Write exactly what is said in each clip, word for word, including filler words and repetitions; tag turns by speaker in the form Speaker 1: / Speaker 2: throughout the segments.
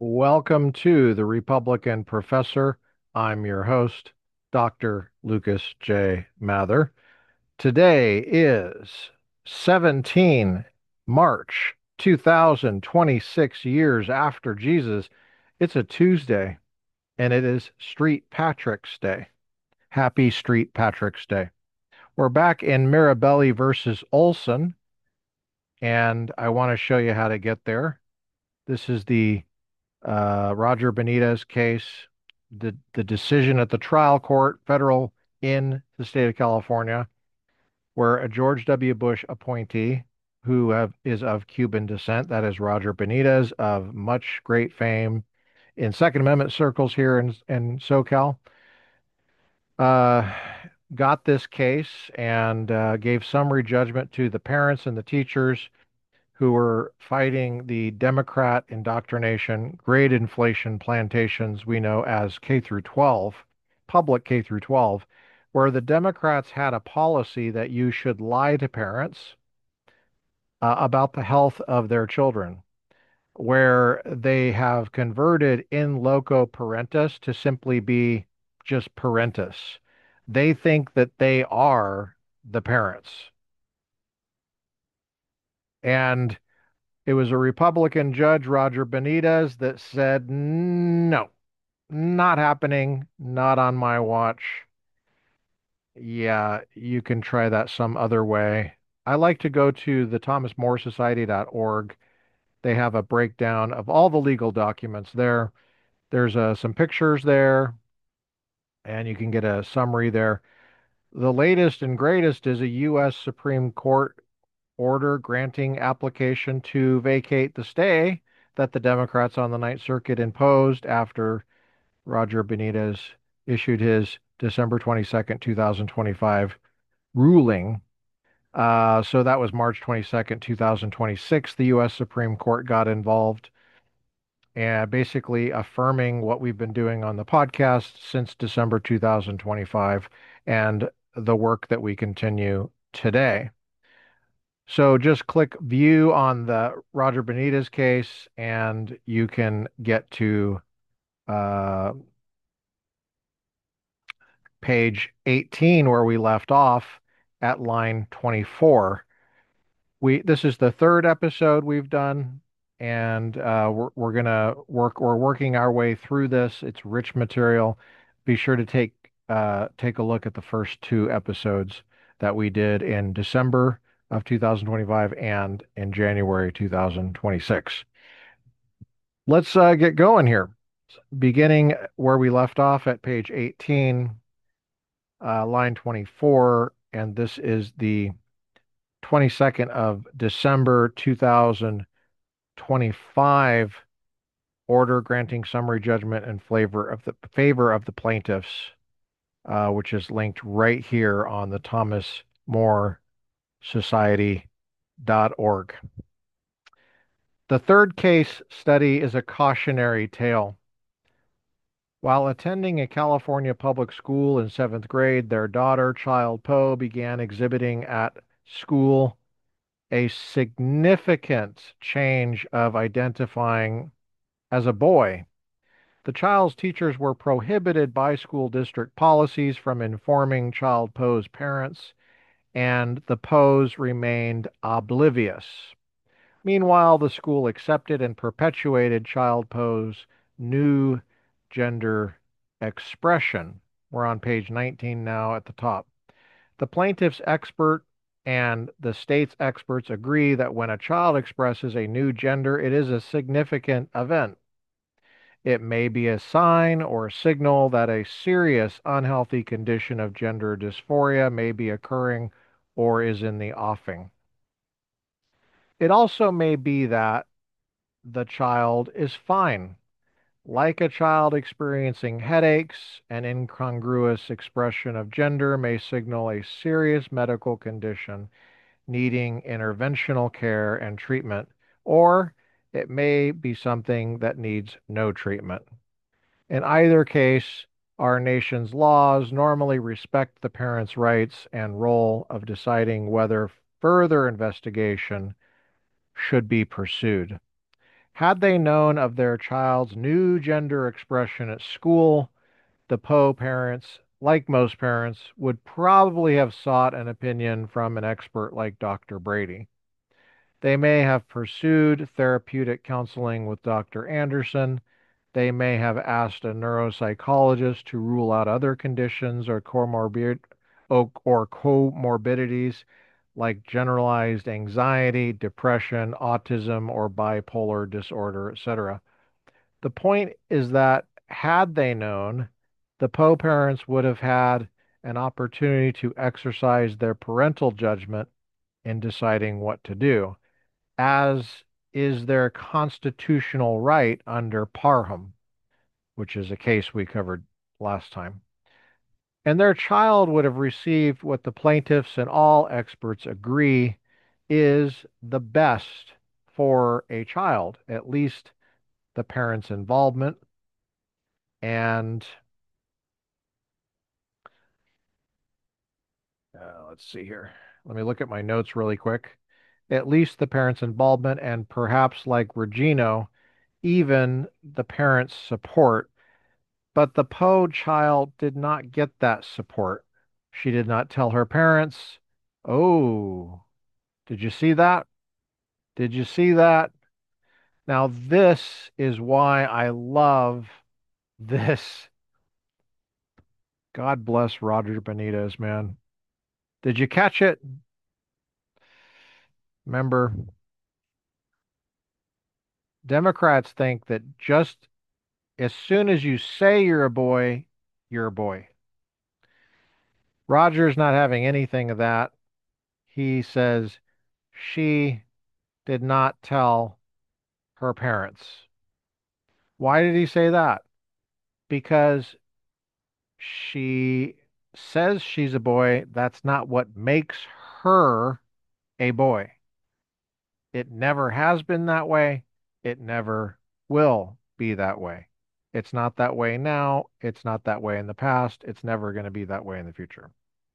Speaker 1: Welcome to the Republican Professor. I'm your host, Doctor Lucas J. Mather. Today is seventeen March two thousand twenty-six, years after Jesus. It's a Tuesday, and it is Street Patrick's Day. Happy Street Patrick's Day. We're back in Mirabelli versus Olson, and I want to show you how to get there. This is the uh, Roger Benitez case, the the decision at the trial court, federal in the state of California, where a George W. Bush appointee who have, is of Cuban descent, that is Roger Benitez, of much great fame in Second Amendment circles here in, in SoCal, uh, got this case and uh, gave summary judgment to the parents and the teachers who were fighting the Democrat indoctrination, grade inflation plantations we know as K through twelve, public K through twelve, where the Democrats had a policy that you should lie to parents uh, about the health of their children, where they have converted in loco parentis to simply be just parentis. They think that they are the parents. And it was a Republican judge, Roger Benitez, that said, no, not happening, not on my watch. Yeah, you can try that some other way. I like to go to the thomas more society dot org. They have a breakdown of all the legal documents there. There's uh, some pictures there, and you can get a summary there. The latest and greatest is a U S Supreme Court order granting application to vacate the stay that the Democrats on the Ninth Circuit imposed after Roger Benitez issued his December twenty-second, two thousand twenty-five ruling. Uh, so that was March twenty-second, two thousand twenty-six. The U S Supreme Court got involved and basically affirming what we've been doing on the podcast since December two thousand twenty-five and the work that we continue today. So just click view on the Roger Benitez case and you can get to uh, page eighteen where we left off at line twenty-four. We this is the third episode we've done, and uh, we're we're gonna work we're working our way through this. It's rich material. Be sure to take uh, take a look at the first two episodes that we did in December of two thousand twenty-five and in January two thousand twenty-six. Let's uh, get going here. Beginning where we left off at page eighteen, uh, line twenty-four, and this is the twenty-second of December two thousand twenty-five order granting summary judgment in favor of the favor of the plaintiffs, uh, which is linked right here on the thomas more society dot org. The third case study is a cautionary tale. While attending a California public school in seventh grade, their daughter, Child Poe, began exhibiting at school a significant change of identifying as a boy. The child's teachers were prohibited by school district policies from informing Child Poe's parents, and the Poes remained oblivious. Meanwhile, the school accepted and perpetuated Child Poe's new gender expression. We're on page nineteen now at the top. The plaintiff's expert and the state's experts agree that when a child expresses a new gender, it is a significant event. It may be a sign or a signal that a serious unhealthy condition of gender dysphoria may be occurring or is in the offing. It also may be that the child is fine. Like a child experiencing headaches, an incongruous expression of gender may signal a serious medical condition needing interventional care and treatment, or it may be something that needs no treatment. In either case, our nation's laws normally respect the parent's rights and role of deciding whether further investigation should be pursued. Had they known of their child's new gender expression at school, the Poe parents, like most parents, would probably have sought an opinion from an expert like doctor Brady. They may have pursued therapeutic counseling with doctor Anderson. They may have asked a neuropsychologist to rule out other conditions or comorbid or or comorbidities like generalized anxiety, depression, autism, or bipolar disorder, et cetera. The point is that had they known, the Poe parents would have had an opportunity to exercise their parental judgment in deciding what to do, as is their constitutional right under Parham, which is a case we covered last time. And their child would have received what the plaintiffs and all experts agree is the best for a child, at least the parents' involvement. And uh, let's see here. Let me look at my notes really quick. At least the parents' involvement, and perhaps like Regino, even the parents' support. But the Poe child did not get that support. She did not tell her parents, "Oh, did you see that? Did you see that?" Now, this is why I love this. God bless Roger Benitez, man. Did you catch it? Remember, Democrats think that just as soon as you say you're a boy, you're a boy. Roger's not having anything of that. He says she did not tell her parents. Why did he say that? Because she says she's a boy. That's not what makes her a boy. It never has been that way. It never will be that way. It's not that way now. It's not that way in the past. It's never going to be that way in the future.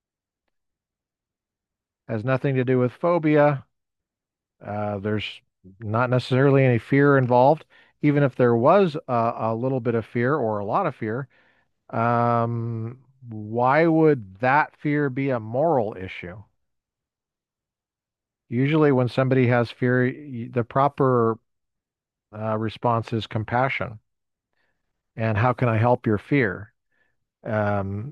Speaker 1: Has nothing to do with phobia. Uh, there's not necessarily any fear involved. Even if there was a, a little bit of fear or a lot of fear, um, why would that fear be a moral issue? Usually, when somebody has fear, y- the proper uh, response is compassion. And how can I help your fear? Um,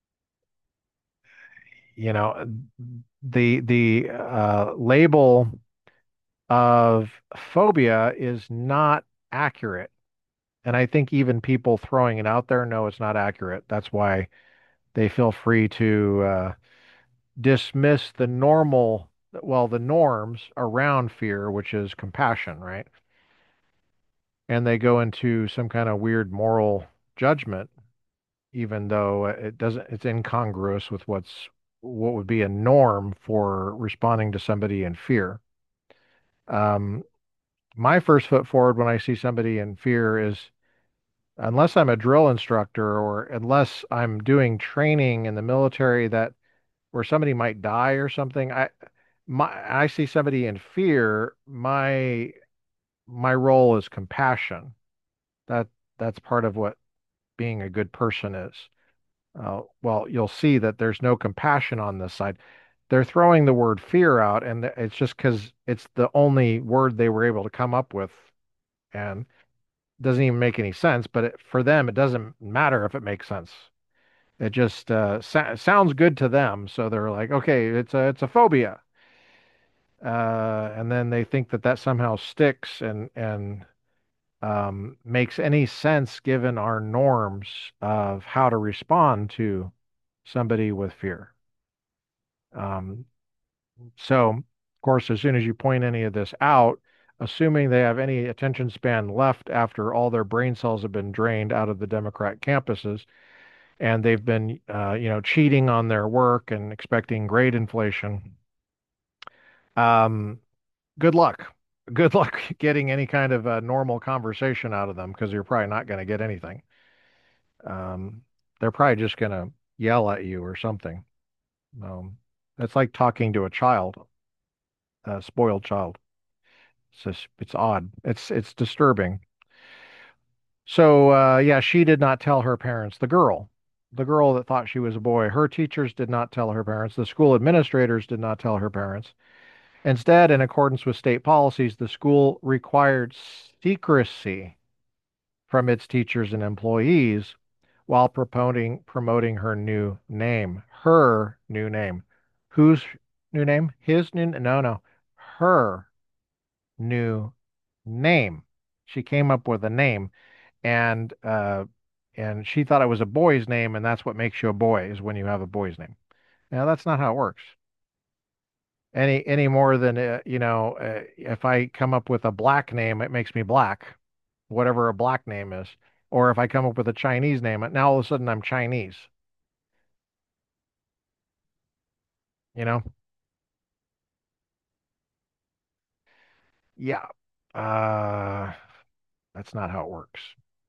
Speaker 1: you know, the the uh, label of phobia is not accurate. And I think even people throwing it out there know it's not accurate. That's why they feel free to uh, dismiss the normal, well, the norms around fear, which is compassion, right? And they go into some kind of weird moral judgment, even though it doesn't, it's incongruous with what's what would be a norm for responding to somebody in fear. Um, my first foot forward when I see somebody in fear is unless I'm a drill instructor or unless I'm doing training in the military that where somebody might die or something, I my I see somebody in fear, my my role is compassion. That that's part of what being a good person is. Uh, well, you'll see that there's no compassion on this side. They're throwing the word fear out, and it's just because it's the only word they were able to come up with, and it doesn't even make any sense. But it, for them, it doesn't matter if it makes sense. It just uh, sa sounds good to them, so they're like, okay, it's a it's a phobia, uh, and then they think that that somehow sticks and and um, makes any sense given our norms of how to respond to somebody with fear. Um, so, of course, as soon as you point any of this out, assuming they have any attention span left after all their brain cells have been drained out of the Democrat campuses, and they've been, uh, you know, cheating on their work and expecting grade inflation, um, good luck. Good luck getting any kind of a normal conversation out of them because you're probably not going to get anything. Um, they're probably just going to yell at you or something. Um, it's like talking to a child, a spoiled child. It's just, it's odd. It's it's disturbing. So uh, yeah, she did not tell her parents. The girl, the girl that thought she was a boy, her teachers did not tell her parents. The school administrators did not tell her parents. Instead, in accordance with state policies, the school required secrecy from its teachers and employees while promoting promoting her new name. Her new name. Whose new name? His new no no. Her new name. She came up with a name and uh and she thought it was a boy's name, and that's what makes you a boy is when you have a boy's name. Now that's not how it works. Any any more than uh, you know, uh, if I come up with a black name, it makes me black, whatever a black name is. Or if I come up with a Chinese name, now all of a sudden I'm Chinese, you know? Yeah. Uh, that's not how it works.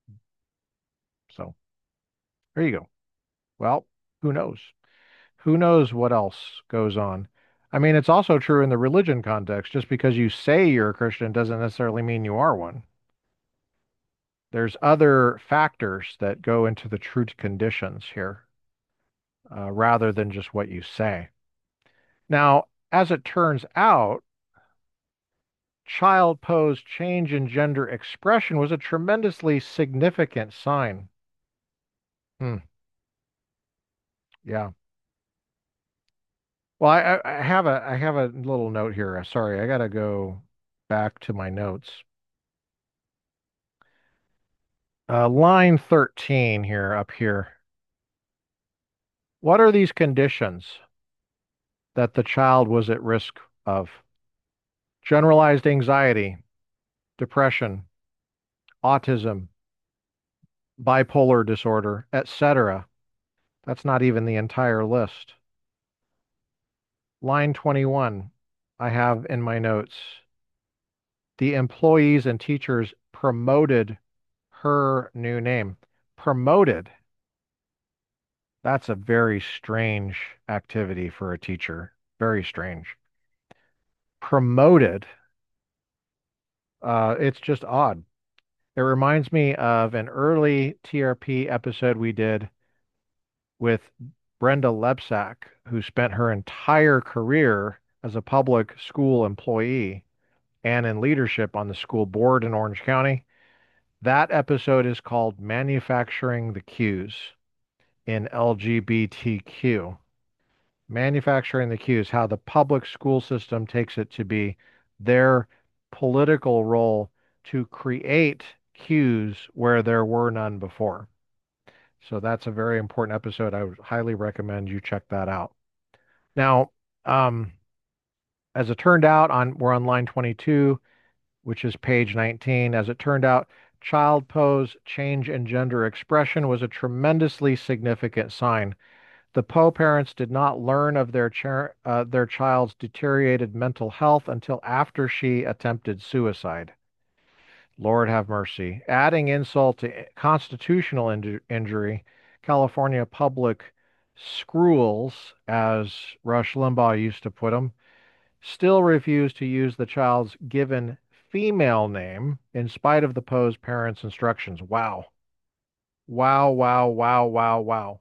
Speaker 1: So there you go. Well, who knows? Who knows what else goes on? I mean, it's also true in the religion context. Just because you say you're a Christian doesn't necessarily mean you are one. There's other factors that go into the true conditions here, uh, rather than just what you say. Now, as it turns out, child posed change in gender expression was a tremendously significant sign. Hmm, yeah. Well, I, I I have a I have a little note here. Sorry, I gotta go back to my notes. Uh, line thirteen here, up here. What are these conditions that the child was at risk of? Generalized anxiety, depression, autism, bipolar disorder, et cetera. That's not even the entire list. Line twenty-one, I have in my notes. The employees and teachers promoted her new name. Promoted. That's a very strange activity for a teacher. Very strange. Promoted. Uh, it's just odd. It reminds me of an early T R P episode we did with Brenda Lebsack, who spent her entire career as a public school employee and in leadership on the school board in Orange County. That episode is called Manufacturing the Cues in L G B T Q. Manufacturing the cues, how the public school system takes it to be their political role to create cues where there were none before. So that's a very important episode. I would highly recommend you check that out. Now, um, as it turned out, on we're on line twenty-two, which is page nineteen. As it turned out, child pose change in gender expression was a tremendously significant sign. The Poe parents did not learn of their cha- uh, their child's deteriorated mental health until after she attempted suicide. Lord have mercy. Adding insult to constitutional inju- injury, California public schools, as Rush Limbaugh used to put them, still refuse to use the child's given female name in spite of the Poe's parents' instructions. Wow. Wow, wow, wow, wow, wow.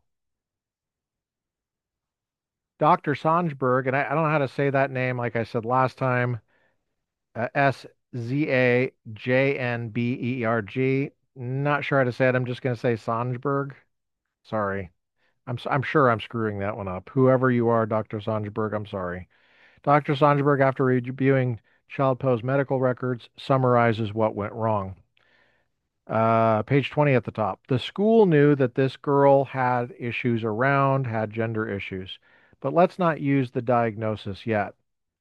Speaker 1: Doctor Sanjberg, and I, I don't know how to say that name, like I said last time, uh, S Z A J N B E R G. Not sure how to say it. I'm just going to say Sanjberg. Sorry. I'm, s- I'm sure I'm screwing that one up. Whoever you are, Doctor Sanjberg, I'm sorry. Doctor Sanjberg, after reviewing Child Poe's medical records, summarizes what went wrong. Uh, page twenty at the top. The school knew that this girl had issues around, had gender issues, but let's not use the diagnosis yet.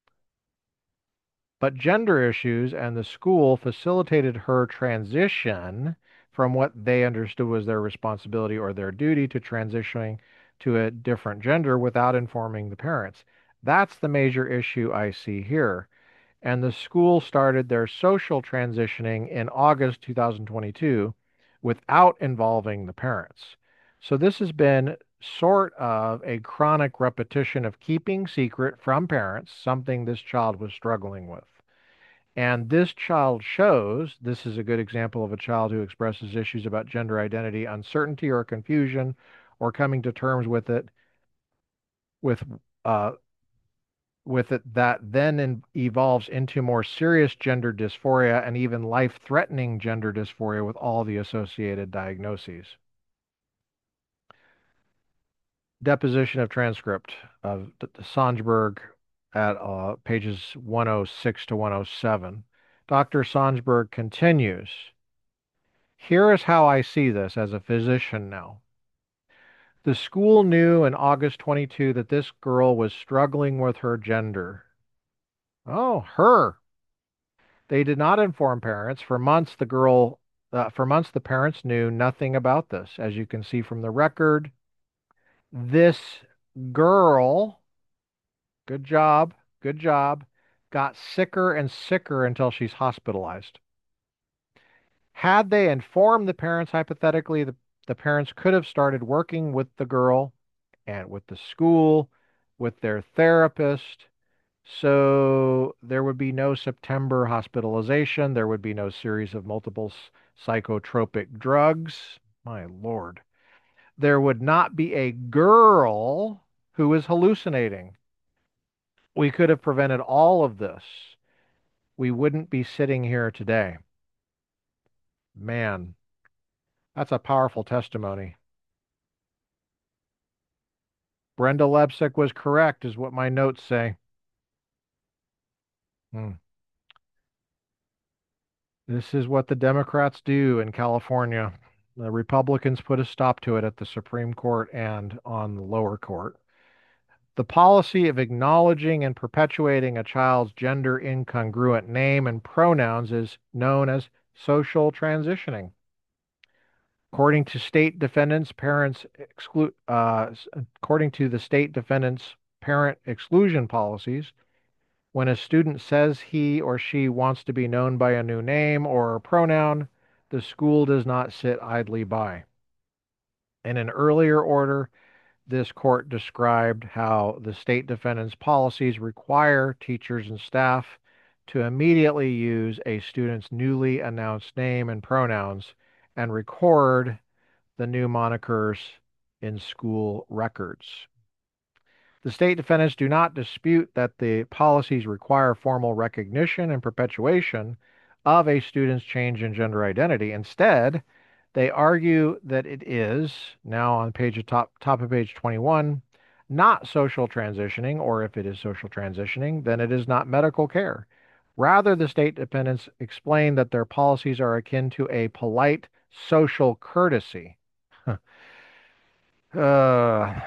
Speaker 1: But gender issues and the school facilitated her transition from what they understood was their responsibility or their duty to transitioning to a different gender without informing the parents. That's the major issue I see here. And the school started their social transitioning in August two thousand twenty-two without involving the parents. So this has been sort of a chronic repetition of keeping secret from parents, something this child was struggling with. And this child shows this is a good example of a child who expresses issues about gender identity, uncertainty, or confusion, or coming to terms with it with uh, with it that then in, evolves into more serious gender dysphoria and even life-threatening gender dysphoria with all the associated diagnoses. Deposition of transcript of Songeberg at uh, pages one oh six to one oh seven. Doctor Songeberg continues, here is how I see this as a physician now. The school knew in August twenty-two that this girl was struggling with her gender. Oh, her. They did not inform parents. For months, the girl, uh, for months, the parents knew nothing about this. As you can see from the record, this girl, good job, good job, got sicker and sicker until she's hospitalized. Had they informed the parents, hypothetically, the, the parents could have started working with the girl and with the school, with their therapist. So there would be no September hospitalization. There would be no series of multiple psychotropic drugs. My Lord. There would not be a girl who is hallucinating. We could have prevented all of this. We wouldn't be sitting here today. Man, that's a powerful testimony. Brenda Lebsick was correct, is what my notes say. Hmm. This is what the Democrats do in California. The Republicans put a stop to it at the Supreme Court and on the lower court. The policy of acknowledging and perpetuating a child's gender incongruent name and pronouns is known as social transitioning. According to state defendants, parents exclude, uh, according to the state defendants' parent exclusion policies, when a student says he or she wants to be known by a new name or a pronoun, the school does not sit idly by. In an earlier order, this court described how the state defendant's policies require teachers and staff to immediately use a student's newly announced name and pronouns and record the new monikers in school records. The state defendants do not dispute that the policies require formal recognition and perpetuation of a student's change in gender identity. Instead, they argue that it is, now on page top, top of page twenty-one, not social transitioning, or if it is social transitioning, then it is not medical care. Rather, the state defendants explain that their policies are akin to a polite social courtesy. uh,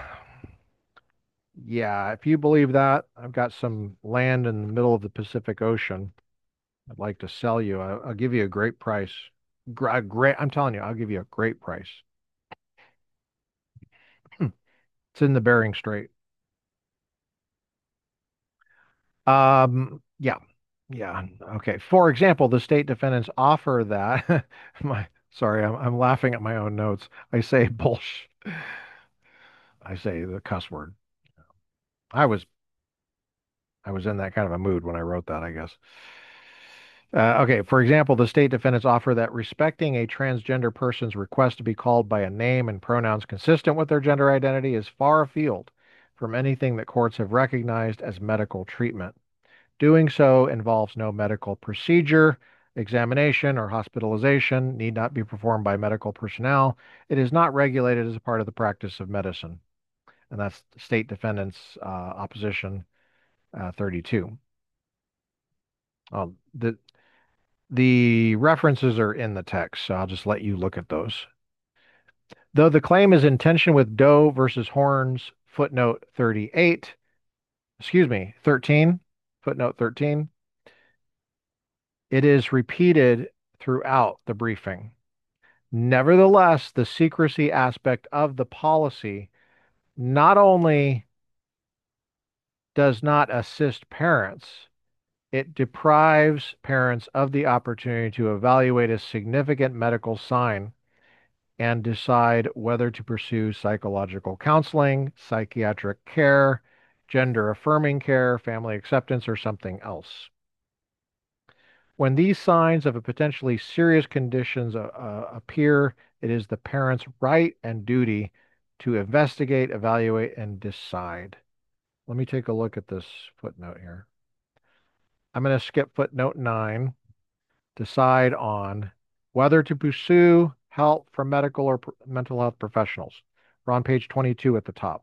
Speaker 1: Yeah, if you believe that, I've got some land in the middle of the Pacific Ocean. I'd like to sell you. I, I'll give you a great price. Gr- a great, I'm telling you, I'll give you a great price. It's in the Bering Strait. Um, yeah, yeah. Okay. For example, the state defendants offer that. My, sorry, I'm, I'm laughing at my own notes. I say bullsh. I say the cuss word. I was I was in that kind of a mood when I wrote that, I guess. Uh, okay, for example, the state defendants offer that respecting a transgender person's request to be called by a name and pronouns consistent with their gender identity is far afield from anything that courts have recognized as medical treatment. Doing so involves no medical procedure, examination, or hospitalization, need not be performed by medical personnel. It is not regulated as a part of the practice of medicine. And that's the state defendants' uh, opposition uh, thirty-two. Um, the The references are in the text, so I'll just let you look at those. Though the claim is in tension with Doe versus Horns, footnote thirty-eight, excuse me, thirteen, footnote thirteen, it is repeated throughout the briefing. Nevertheless, the secrecy aspect of the policy not only does not assist parents, it deprives parents of the opportunity to evaluate a significant medical sign and decide whether to pursue psychological counseling, psychiatric care, gender affirming care, family acceptance, or something else. When these signs of a potentially serious conditions uh, uh, appear, it is the parent's right and duty to investigate, evaluate, and decide. Let me take a look at this footnote here. I'm going to skip footnote nine. Decide on whether to pursue help from medical or pr- mental health professionals. We're on page twenty-two at the top.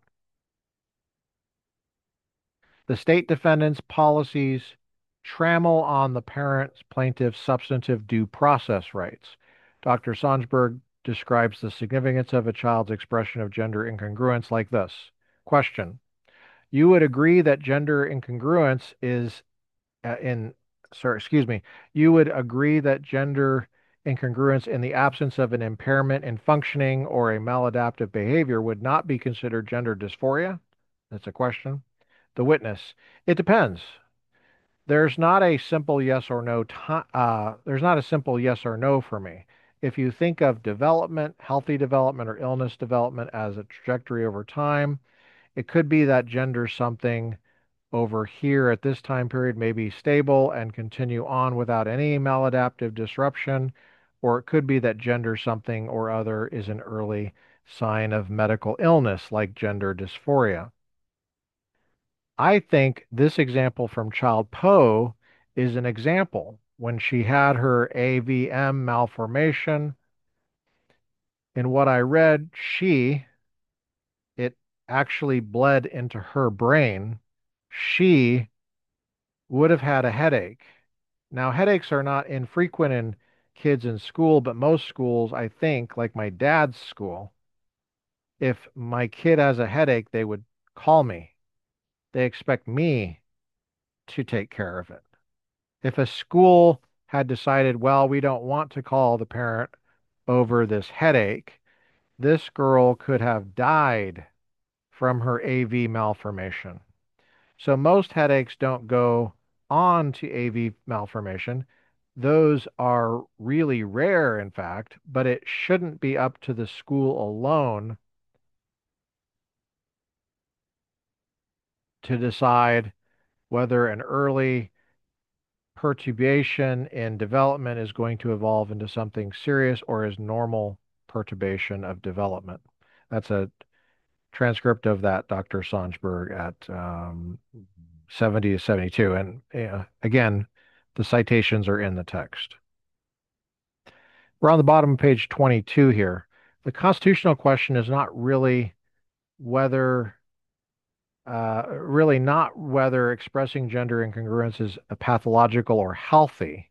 Speaker 1: The state defendant's policies trammel on the parent's plaintiff's substantive due process rights. Doctor Songeberg describes the significance of a child's expression of gender incongruence like this. Question. You would agree that gender incongruence is uh, in, sorry, excuse me, you would agree that gender incongruence in the absence of an impairment in functioning or a maladaptive behavior would not be considered gender dysphoria? That's a question. The witness. It depends. There's not a simple yes or no ti uh, there's not a simple yes or no for me. If you think of development, healthy development or illness development as a trajectory over time, it could be that gender something over here at this time period may be stable and continue on without any maladaptive disruption, or it could be that gender something or other is an early sign of medical illness like gender dysphoria. I think this example from Child Poe is an example. When she had her A V M malformation, in what I read, she, it actually bled into her brain. She would have had a headache. Now, headaches are not infrequent in kids in school, but most schools, I think, like my dad's school, if my kid has a headache, they would call me. They expect me to take care of it. If a school had decided, well, we don't want to call the parent over this headache, this girl could have died from her A V malformation. So most headaches don't go on to A V malformation. Those are really rare, in fact, but it shouldn't be up to the school alone to decide whether an early perturbation in development is going to evolve into something serious or is normal perturbation of development. That's a transcript of that Doctor Songeberg at um, seventy to seventy-two. And uh, again, the citations are in the text. We're on the bottom of page twenty-two here. The constitutional question is not really whether, uh, really not whether expressing gender incongruence is a pathological or healthy,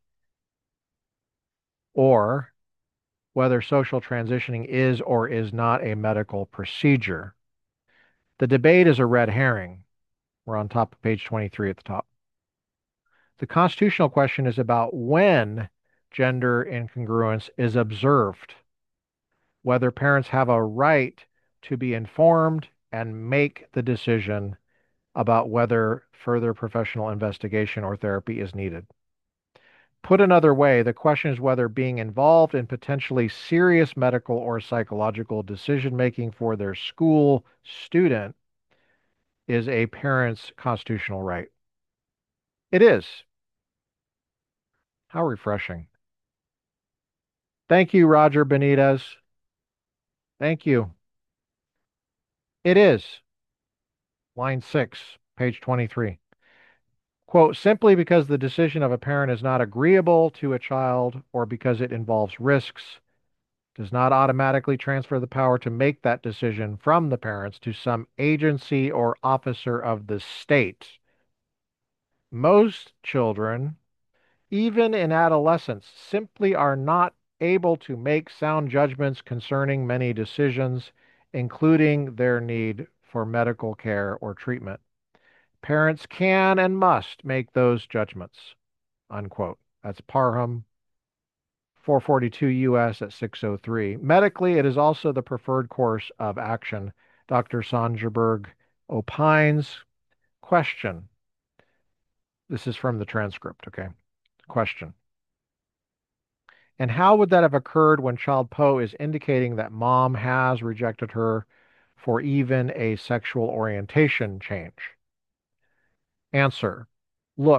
Speaker 1: or whether social transitioning is or is not a medical procedure. The debate is a red herring. We're on top of page twenty-three at the top. The constitutional question is about when gender incongruence is observed, whether parents have a right to be informed and make the decision about whether further professional investigation or therapy is needed. Put another way, the question is whether being involved in potentially serious medical or psychological decision making for their school student is a parent's constitutional right. It is. How refreshing. Thank you, Roger Benitez. Thank you. It is. Line six, page twenty-three. Quote, simply because the decision of a parent is not agreeable to a child or because it involves risks does not automatically transfer the power to make that decision from the parents to some agency or officer of the state. Most children, even in adolescence, simply are not able to make sound judgments concerning many decisions, including their need for medical care or treatment. Parents can and must make those judgments, unquote. That's Parham, four forty-two U S at six oh three. Medically, it is also the preferred course of action. Doctor Songerberg opines. Question. This is from the transcript, okay? Question. And how would that have occurred when Child Poe is indicating that mom has rejected her for even a sexual orientation change? Answer. Look,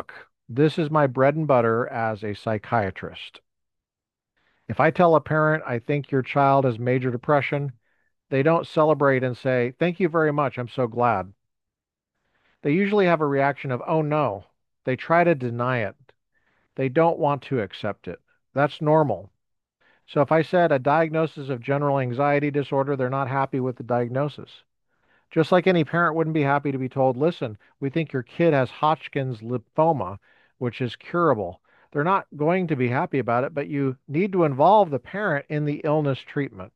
Speaker 1: This is my bread and butter as a psychiatrist. If I tell a parent, I think your child has major depression, they don't celebrate and say, thank you very much, I'm so glad. They usually have a reaction of, oh no. They try to deny it. They don't want to accept it. That's normal. So if I said a diagnosis of general anxiety disorder, they're not happy with the diagnosis. Just like any parent wouldn't be happy to be told, listen, we think your kid has Hodgkin's lymphoma, which is curable. They're not going to be happy about it, but you need to involve the parent in the illness treatment.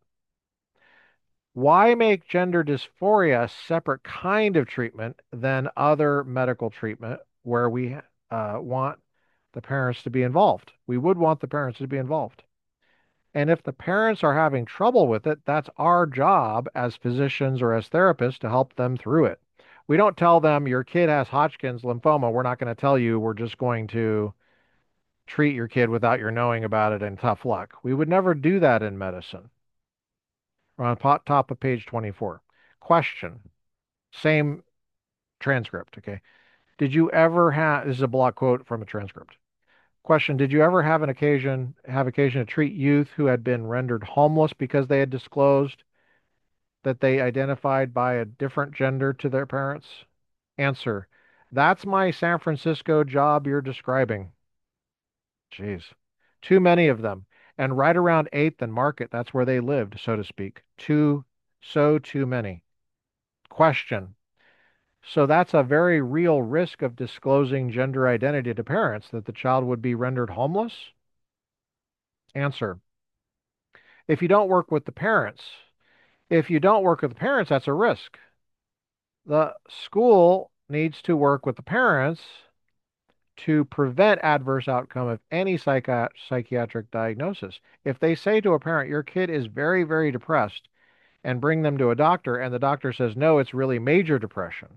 Speaker 1: Why make gender dysphoria a separate kind of treatment than other medical treatment where we uh, want the parents to be involved? We would want the parents to be involved. And if the parents are having trouble with it, that's our job as physicians or as therapists to help them through it. We don't tell them your kid has Hodgkin's lymphoma. We're not going to tell you. We're just going to treat your kid without your knowing about it and tough luck. We would never do that in medicine. We're on po- top of page twenty-four. Question. Same transcript. Okay. Did you ever have, this is a block quote from a transcript. Question, did you ever have an occasion, have occasion to treat youth who had been rendered homeless because they had disclosed that they identified by a different gender to their parents? Answer, that's my San Francisco job you're describing. Jeez. Too many of them. And right around eighth and Market, that's where they lived, so to speak. Too, so too many. Question. So that's a very real risk of disclosing gender identity to parents, that the child would be rendered homeless? Answer. If you don't work with the parents, if you don't work with the parents, that's a risk. The school needs to work with the parents to prevent adverse outcome of any psychi- psychiatric diagnosis. If they say to a parent, your kid is very, very depressed, and bring them to a doctor, and the doctor says, no, it's really major depression,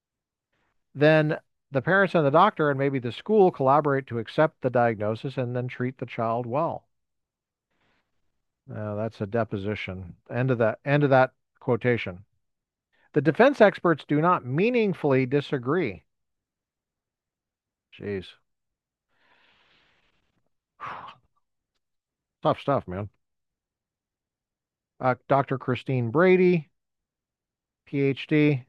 Speaker 1: then the parents and the doctor and maybe the school collaborate to accept the diagnosis and then treat the child well. Uh, that's a deposition. End of that. End of that quotation. The defense experts do not meaningfully disagree. Jeez. Tough stuff, man. Uh, Doctor Christine Brady, PhD,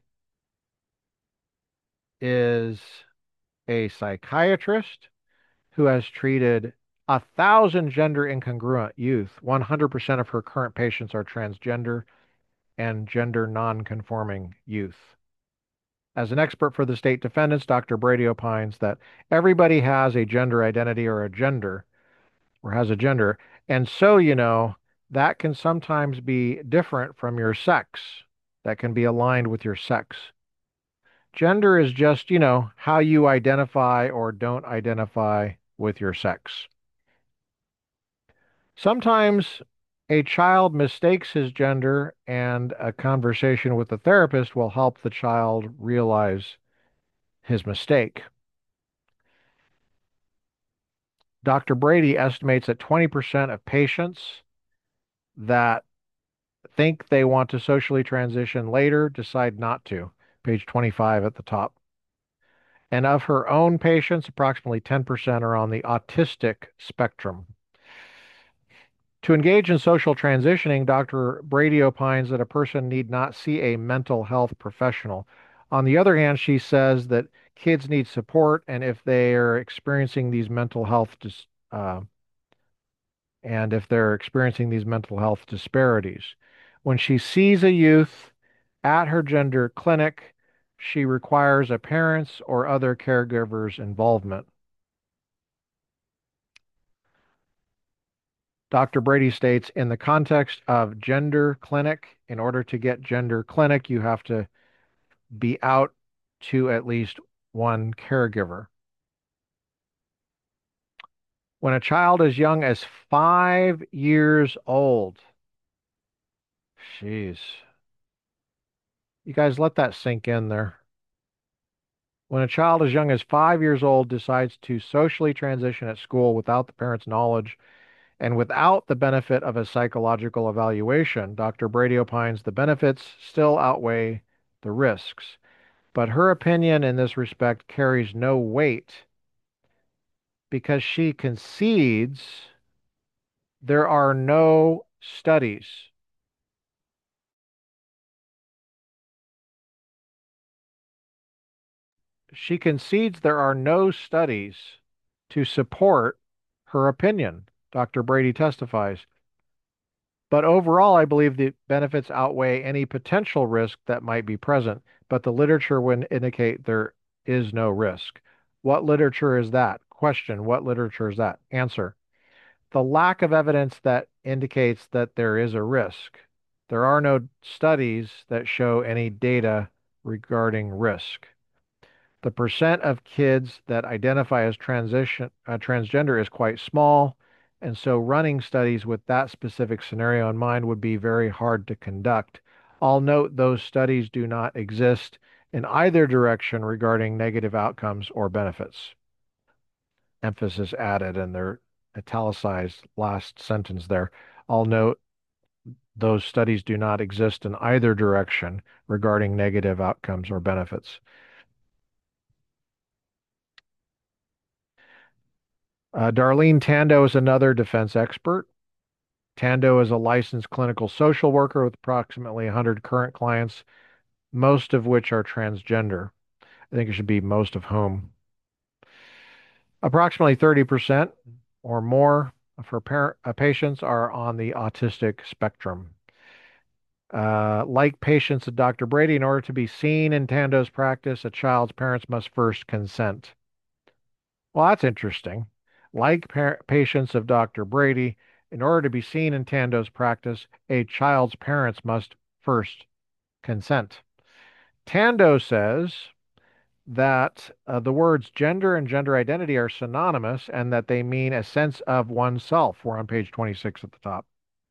Speaker 1: is a psychiatrist who has treated a thousand gender incongruent youth. one hundred percent of her current patients are transgender and gender non-conforming youth. As an expert for the state defendants, Doctor Brady opines that everybody has a gender identity or a gender or has a gender. And so, you know, that can sometimes be different from your sex, that can be aligned with your sex. Gender is just, you know, how you identify or don't identify with your sex. Sometimes a child mistakes his gender, and a conversation with the therapist will help the child realize his mistake. Doctor Brady estimates that twenty percent of patients that think they want to socially transition later decide not to. Page twenty-five at the top. And of her own patients, approximately ten percent are on the autistic spectrum. To engage in social transitioning, Doctor Brady opines that a person need not see a mental health professional. On the other hand, she says that kids need support, and if they are experiencing these mental health dis- uh, and if they're experiencing these mental health disparities. When she sees a youth at her gender clinic, she requires a parent's or other caregiver's involvement. Doctor Brady states, in the context of gender clinic, in order to get gender clinic, you have to be out to at least one caregiver. When a child is young as five years old, jeez, you guys let that sink in there. When a child as young as five years old decides to socially transition at school without the parent's knowledge and without the benefit of a psychological evaluation, Doctor Brady opines the benefits still outweigh the risks. But her opinion in this respect carries no weight because she concedes there are no studies. She concedes there are no studies to support her opinion, Doctor Brady testifies. But overall, I believe the benefits outweigh any potential risk that might be present, but the literature would indicate there is no risk. What literature is that? Question, what literature is that? Answer, the lack of evidence that indicates that there is a risk. There are no studies that show any data regarding risk. The percent of kids that identify as transition uh, transgender is quite small, and so running studies with that specific scenario in mind would be very hard to conduct. I'll note those studies do not exist in either direction regarding negative outcomes or benefits. Emphasis added in their italicized last sentence there. I'll note those studies do not exist in either direction regarding negative outcomes or benefits. Uh, Darlene Tando is another defense expert. Tando is a licensed clinical social worker with approximately one hundred current clients, most of which are transgender. I think it should be most of whom. Approximately thirty percent or more of her par- uh, patients are on the autistic spectrum. Uh, like patients of Doctor Brady, in order to be seen in Tando's practice, a child's parents must first consent. Well, that's interesting. Like par- patients of Doctor Brady, in order to be seen in Tando's practice, a child's parents must first consent. Tando says that uh, the words gender and gender identity are synonymous and that they mean a sense of oneself. We're on page twenty-six at the top.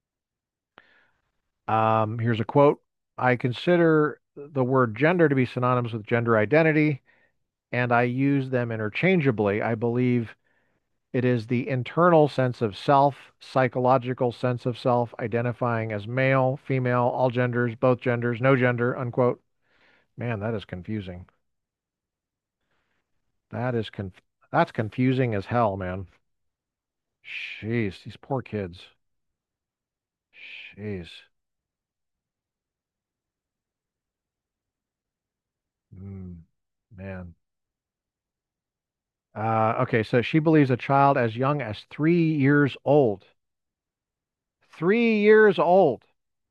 Speaker 1: Um, here's a quote. I consider the word gender to be synonymous with gender identity, and I use them interchangeably. I believe it is the internal sense of self, psychological sense of self, identifying as male, female, all genders, both genders, no gender, unquote. Man, that is confusing. That is conf that's confusing as hell, man. Jeez, these poor kids. Jeez. Mm, man. Uh, okay, so she believes a child as young as three years old, three years old,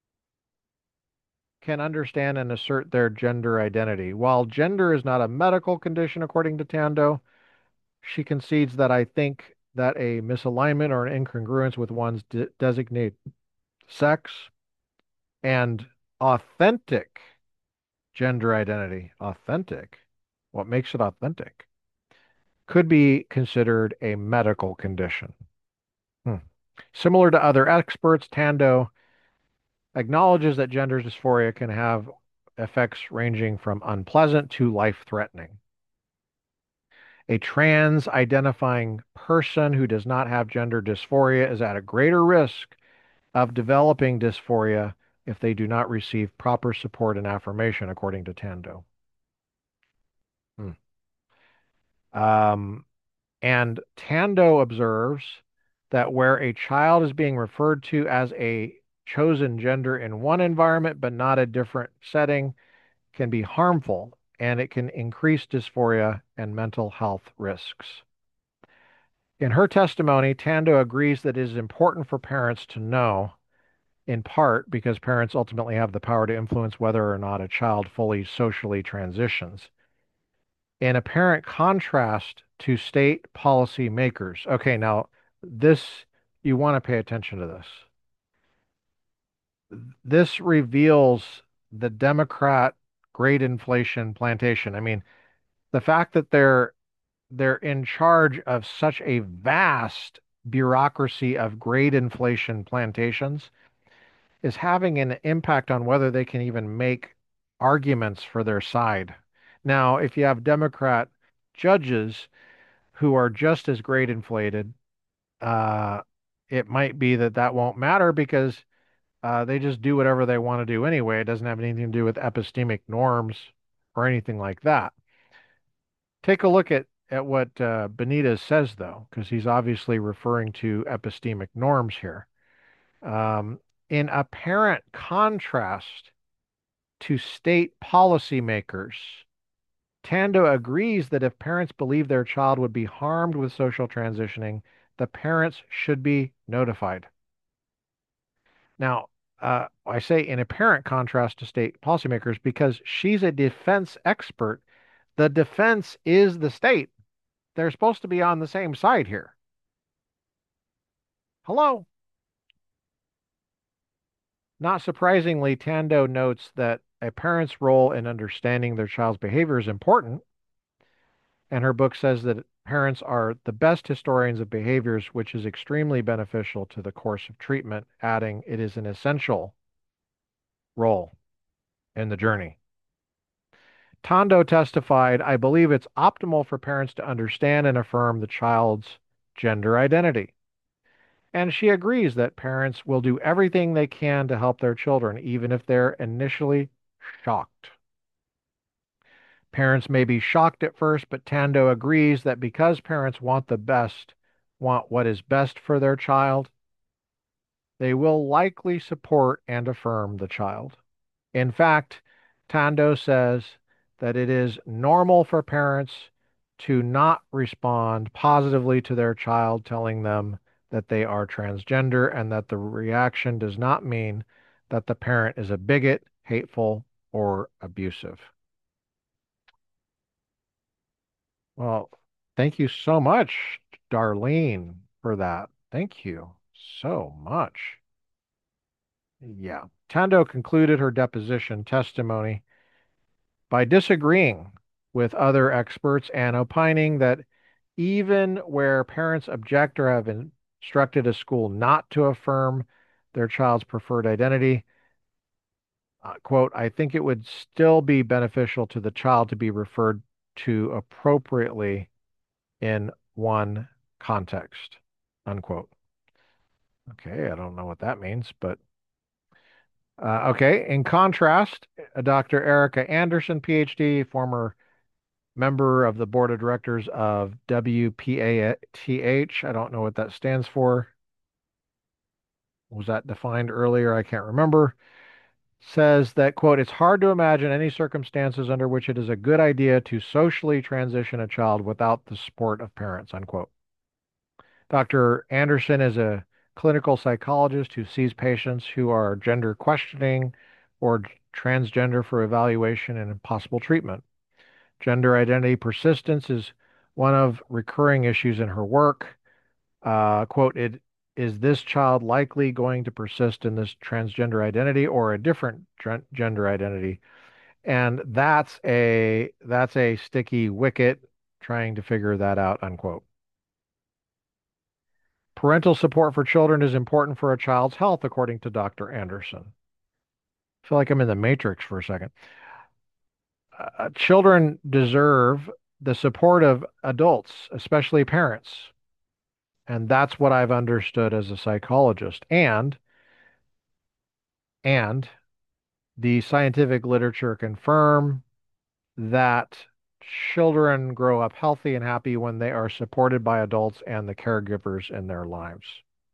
Speaker 1: can understand and assert their gender identity. While gender is not a medical condition, according to Tando, she concedes that I think that a misalignment or an incongruence with one's de designated sex and authentic gender identity, authentic, what makes it authentic, could be considered a medical condition. Hmm. Similar to other experts, Tando acknowledges that gender dysphoria can have effects ranging from unpleasant to life-threatening. A trans identifying person who does not have gender dysphoria is at a greater risk of developing dysphoria if they do not receive proper support and affirmation, according to Tando. Hmm. Um, and Tando observes that where a child is being referred to as a chosen gender in one environment but not a different setting can be harmful and it can increase dysphoria and mental health risks. In her testimony, Tando agrees that it is important for parents to know, in part because parents ultimately have the power to influence whether or not a child fully socially transitions. In apparent contrast to state policy makers. Okay, now this, you want to pay attention to this. This reveals the Democrat great inflation plantation. I mean, the fact that they're they're in charge of such a vast bureaucracy of great inflation plantations is having an impact on whether they can even make arguments for their side. Now, if you have Democrat judges who are just as great inflated, uh, it might be that that won't matter because uh, they just do whatever they want to do anyway. It doesn't have anything to do with epistemic norms or anything like that. Take a look at at what uh, Benitez says, though, because he's obviously referring to epistemic norms here. Um, in apparent contrast to state policymakers, Tando agrees that if parents believe their child would be harmed with social transitioning, the parents should be notified. Now, uh, I say in apparent contrast to state policymakers because she's a defense expert. The defense is the state. They're supposed to be on the same side here. Hello. Not surprisingly, Tando notes that a parent's role in understanding their child's behavior is important, and her book says that parents are the best historians of behaviors, which is extremely beneficial to the course of treatment, adding it is an essential role in the journey. Tondo testified, I believe it's optimal for parents to understand and affirm the child's gender identity. And she agrees that parents will do everything they can to help their children, even if they're initially shocked. Parents may be shocked at first, but Tando agrees that because parents want the best, want what is best for their child, they will likely support and affirm the child. In fact, Tando says that it is normal for parents to not respond positively to their child telling them that they are transgender and that the reaction does not mean that the parent is a bigot, hateful, or abusive. Well, thank you so much, Darlene, for that. Thank you so much. Yeah. Tando concluded her deposition testimony by disagreeing with other experts and opining that even where parents object or have instructed a school not to affirm their child's preferred identity, uh, quote, I think it would still be beneficial to the child to be referred to appropriately in one context, unquote. Okay, I don't know what that means, but uh, okay. In contrast, uh, Doctor Erica Anderson, PhD, former member of the board of directors of W P A T H. I don't know what that stands for. Was that defined earlier? I can't remember. Says that, quote, it's hard to imagine any circumstances under which it is a good idea to socially transition a child without the support of parents, unquote. Doctor Anderson is a clinical psychologist who sees patients who are gender questioning or transgender for evaluation and possible treatment. Gender identity persistence is one of recurring issues in her work. Uh, quote, it is this child likely going to persist in this transgender identity or a different gender identity? And that's a that's a sticky wicket trying to figure that out, unquote. Parental support for children is important for a child's health, according to Doctor Anderson. I feel like I'm in the matrix for a second. Uh, children deserve the support of adults, especially parents. And that's what I've understood as a psychologist. And and the scientific literature confirm that children grow up healthy and happy when they are supported by adults and the caregivers in their lives.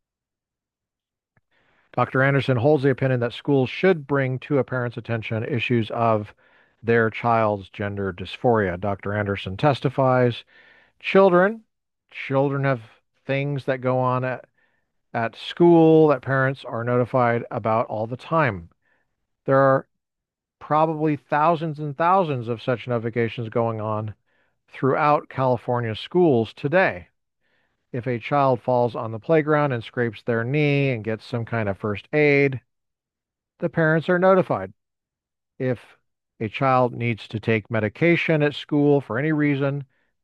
Speaker 1: Doctor Anderson holds the opinion that schools should bring to a parent's attention issues of their child's gender dysphoria. Doctor Anderson testifies, children, children have things that go on at, at school that parents are notified about all the time. There are probably thousands and thousands of such notifications going on throughout California schools today. If a child falls on the playground and scrapes their knee and gets some kind of first aid, the parents are notified. If a child needs to take medication at school for any reason,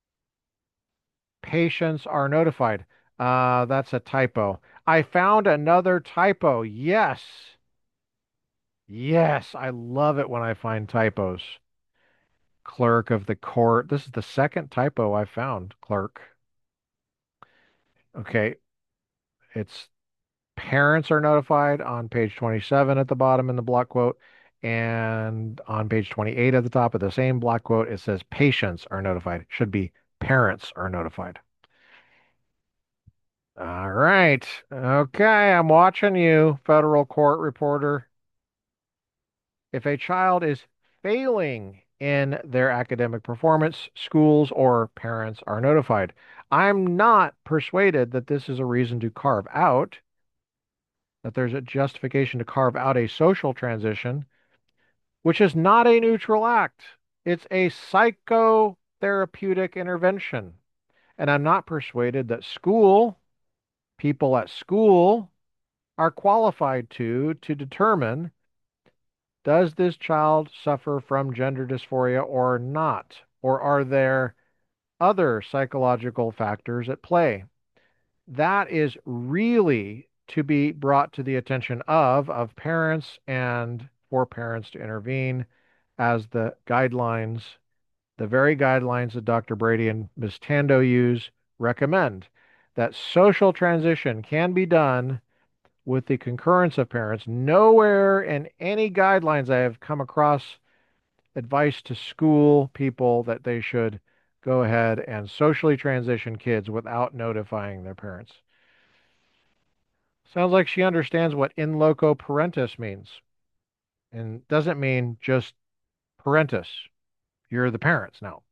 Speaker 1: patients are notified. Uh, that's a typo. I found another typo. Yes. Yes, I love it when I find typos. Clerk of the court. This is the second typo I found, clerk. Okay, it's parents are notified on page twenty-seven at the bottom in the block quote. And on page twenty-eight at the top of the same block quote, it says patients are notified. Should be parents are notified. All right. Okay, I'm watching you, federal court reporter. If a child is failing in their academic performance, schools or parents are notified. I'm not persuaded that this is a reason to carve out, that there's a justification to carve out a social transition, which is not a neutral act. It's a psychotherapeutic intervention. And I'm not persuaded that school, people at school, are qualified to to determine, does this child suffer from gender dysphoria or not? Or are there other psychological factors at play? That is really to be brought to the attention of of parents and for parents to intervene as the guidelines, the very guidelines that Doctor Brady and Miz Tando use recommend that social transition can be done with the concurrence of parents. Nowhere in any guidelines I have come across advice to school people that they should go ahead and socially transition kids without notifying their parents. Sounds like she understands what in loco parentis means and doesn't mean just parentis. You're the parents now.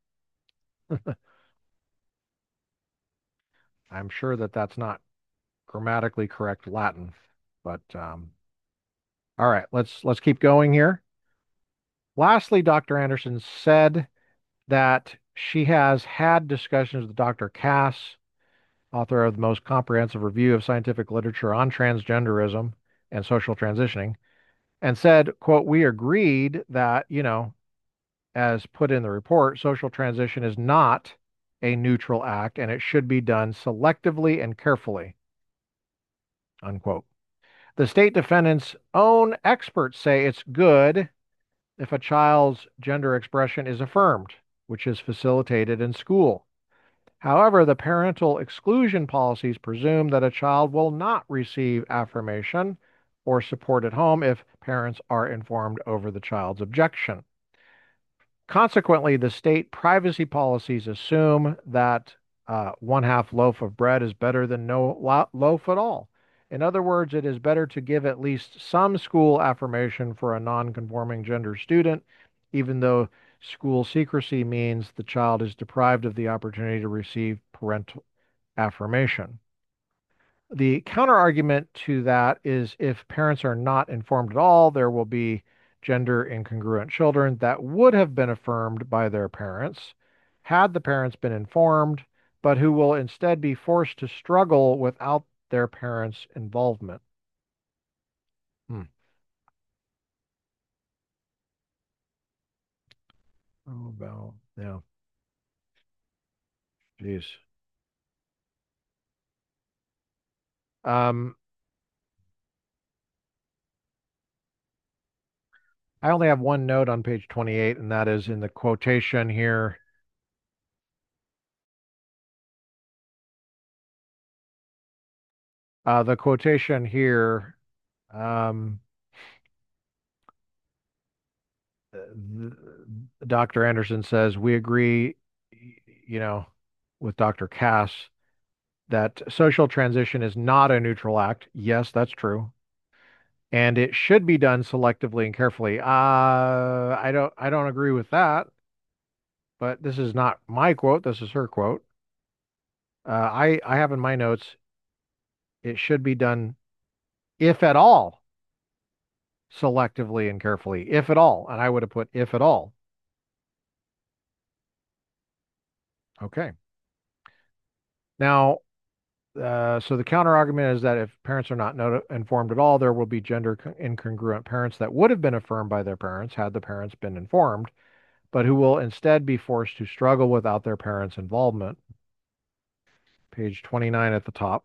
Speaker 1: I'm sure that that's not grammatically correct Latin, but um, all right, let's let's keep going here. Lastly, Doctor Anderson said that she has had discussions with Doctor Cass, author of the most comprehensive review of scientific literature on transgenderism and social transitioning, and said, quote, we agreed that, you know, as put in the report, social transition is not a neutral act and it should be done selectively and carefully, unquote. The state defendant's own experts say it's good if a child's gender expression is affirmed, which is facilitated in school. However, the parental exclusion policies presume that a child will not receive affirmation or support at home if parents are informed over the child's objection. Consequently, the state privacy policies assume that uh, one half loaf of bread is better than no lo- loaf at all. In other words, it is better to give at least some school affirmation for a non-conforming gender student, even though school secrecy means the child is deprived of the opportunity to receive parental affirmation. The counterargument to that is if parents are not informed at all, there will be gender incongruent children that would have been affirmed by their parents had the parents been informed, but who will instead be forced to struggle without their parents' involvement. Hmm. Oh, well, yeah. Jeez. Um, I only have one note on page twenty-eight, and that is in the quotation here. Uh, the quotation here, um, Doctor Anderson says, we agree, you know, with Doctor Cass that social transition is not a neutral act. Yes, that's true. And it should be done selectively and carefully. Uh, I don't I don't agree with that, but this is not my quote. This is her quote. Uh, I I have in my notes it should be done, if at all, selectively and carefully, if at all. And I would have put if at all. Okay. Now, Uh, so the counter argument is that if parents are not noti- informed at all, there will be gender con- incongruent parents that would have been affirmed by their parents had the parents been informed, but who will instead be forced to struggle without their parents' involvement. Page twenty-nine at the top,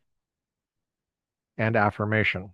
Speaker 1: and affirmation.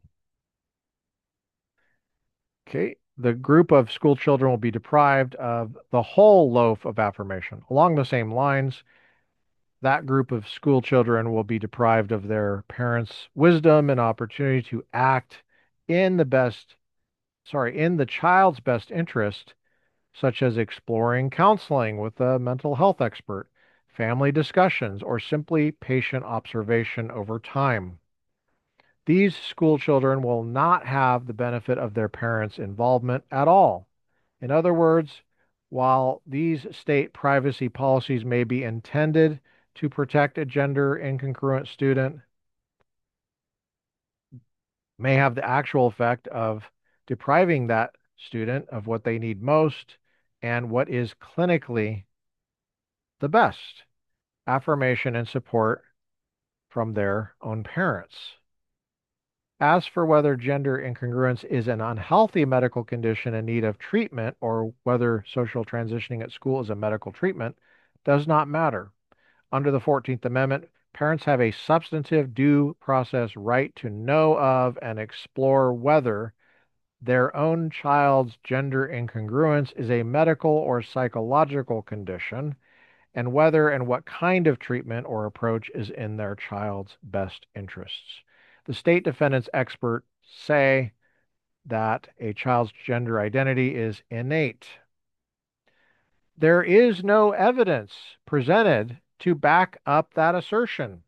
Speaker 1: Okay, the group of school children will be deprived of the whole loaf of affirmation. Along the same lines, that group of school children will be deprived of their parents' wisdom and opportunity to act in the best sorry, in the child's best interest, such as exploring counseling with a mental health expert, family discussions, or simply patient observation over time. These school children will not have the benefit of their parents' involvement at all. In other words, while these state privacy policies may be intended to protect a gender incongruent student, may have the actual effect of depriving that student of what they need most and what is clinically the best affirmation and support from their own parents. As for whether gender incongruence is an unhealthy medical condition in need of treatment or whether social transitioning at school is a medical treatment, does not matter. Under the fourteenth Amendment, parents have a substantive due process right to know of and explore whether their own child's gender incongruence is a medical or psychological condition, and whether and what kind of treatment or approach is in their child's best interests. The state defendants experts say that a child's gender identity is innate. There is no evidence presented to back up that assertion.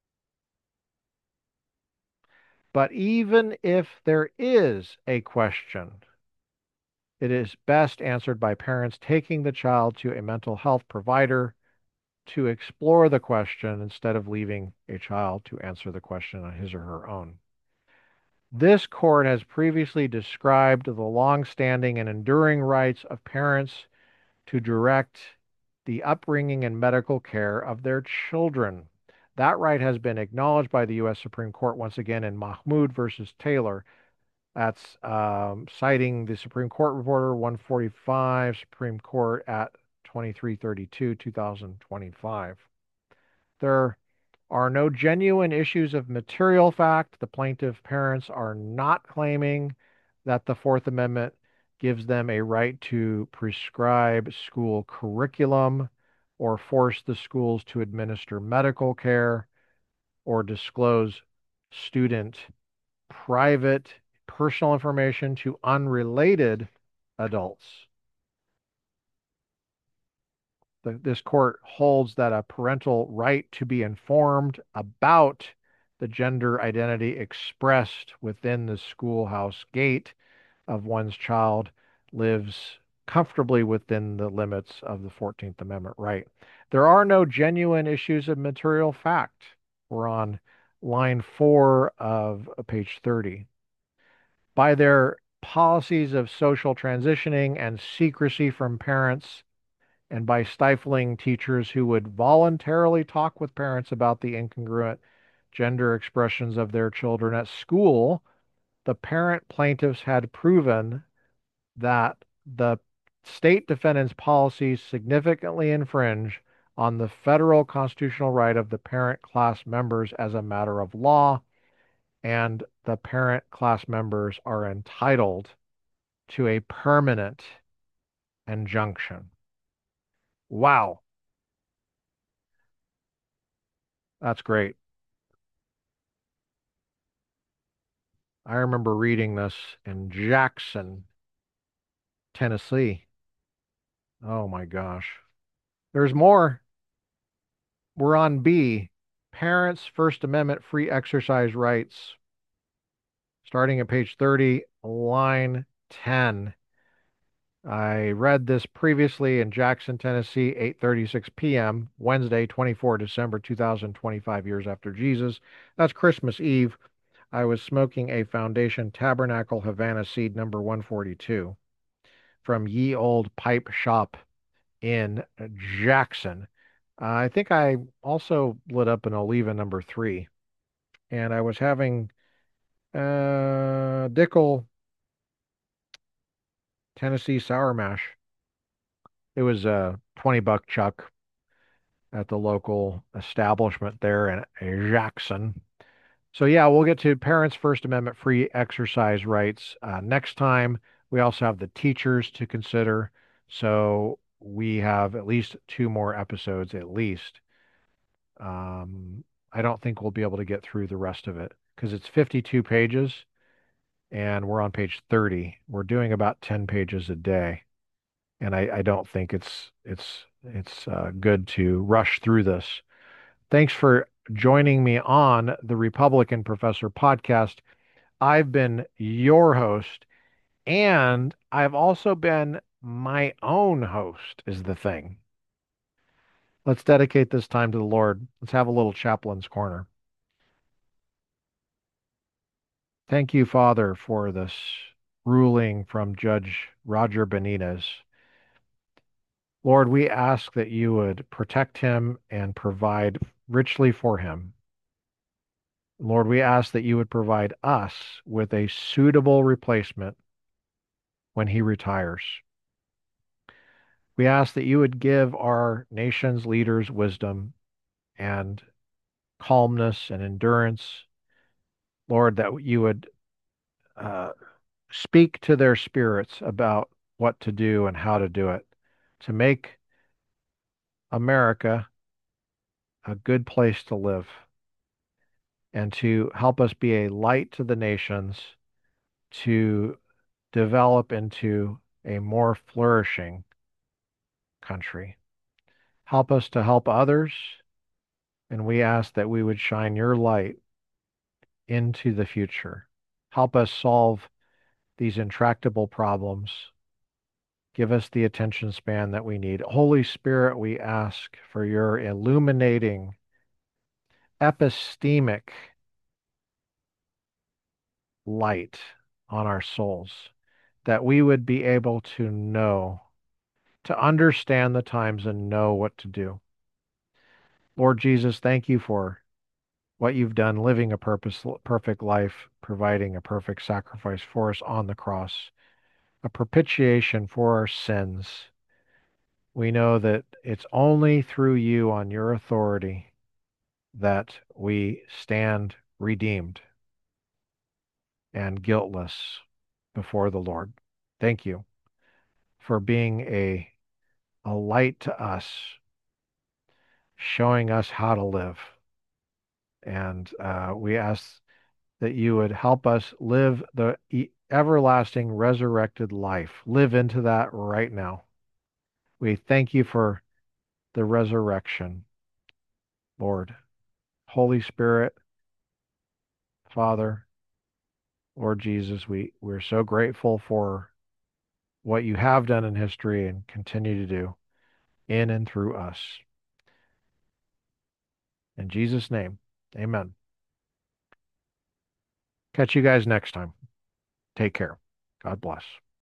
Speaker 1: But even if there is a question, it is best answered by parents taking the child to a mental health provider to explore the question instead of leaving a child to answer the question on his or her own. This court has previously described the long-standing and enduring rights of parents to direct the upbringing and medical care of their children. That right has been acknowledged by the U S Supreme Court once again in Mahmoud versus Taylor. That's um, citing the Supreme Court Reporter one forty-five, Supreme Court at twenty-three thirty-two, two thousand twenty-five. There are no genuine issues of material fact. The plaintiff parents are not claiming that the Fourth Amendment gives them a right to prescribe school curriculum or force the schools to administer medical care or disclose student private personal information to unrelated adults. The, this court holds that a parental right to be informed about the gender identity expressed within the schoolhouse gate of one's child lives comfortably within the limits of the fourteenth Amendment right. There are no genuine issues of material fact. We're on line four of page thirty. By their policies of social transitioning and secrecy from parents, and by stifling teachers who would voluntarily talk with parents about the incongruent gender expressions of their children at school, the parent plaintiffs had proven that the state defendant's policies significantly infringe on the federal constitutional right of the parent class members as a matter of law, and the parent class members are entitled to a permanent injunction. Wow, that's great. I remember reading this in Jackson, Tennessee. Oh my gosh. There's more. We're on B, Parents' First Amendment Free Exercise Rights, starting at page thirty, line ten. I read this previously in Jackson, Tennessee, eight thirty-six p m, Wednesday, twenty-fourth December two thousand twenty-five years after Jesus. That's Christmas Eve. I was smoking a Foundation Tabernacle Havana Seed number one forty-two from Ye Old Pipe Shop in Jackson. Uh, I think I also lit up an Oliva number three, and I was having uh, Dickel Tennessee Sour Mash. It was a twenty buck chuck at the local establishment there in Jackson. So yeah, we'll get to parents' First Amendment free exercise rights uh, next time. We also have the teachers to consider. So we have at least two more episodes at least. Um, I don't think we'll be able to get through the rest of it because it's fifty-two pages and we're on page thirty. We're doing about ten pages a day. And I, I don't think it's it's it's uh, good to rush through this. Thanks for joining me on the Republican Professor podcast. I've been your host, and I've also been my own host, is the thing. Let's dedicate this time to the Lord. Let's have a little chaplain's corner. Thank you, Father, for this ruling from Judge Roger Benitez. Lord, we ask that you would protect him and provide richly for him. Lord, we ask that you would provide us with a suitable replacement when he retires. We ask that you would give our nation's leaders wisdom and calmness and endurance. Lord, that you would uh, speak to their spirits about what to do and how to do it to make America a good place to live and to help us be a light to the nations to develop into a more flourishing country. Help us to help others, and we ask that we would shine your light into the future. Help us solve these intractable problems. Give us the attention span that we need. Holy Spirit, we ask for your illuminating, epistemic light on our souls, that we would be able to know, to understand the times and know what to do. Lord Jesus, thank you for what you've done, living a purpose, perfect life, providing a perfect sacrifice for us on the cross, a propitiation for our sins. We know that it's only through you on your authority that we stand redeemed and guiltless before the Lord. Thank you for being a, a light to us, showing us how to live. And uh, we ask that you would help us live the e- everlasting resurrected life. Live into that right now. We thank you for the resurrection, Lord. Holy Spirit, Father, Lord Jesus, we, we're so grateful for what you have done in history and continue to do in and through us. In Jesus' name, amen. Catch you guys next time. Take care. God bless.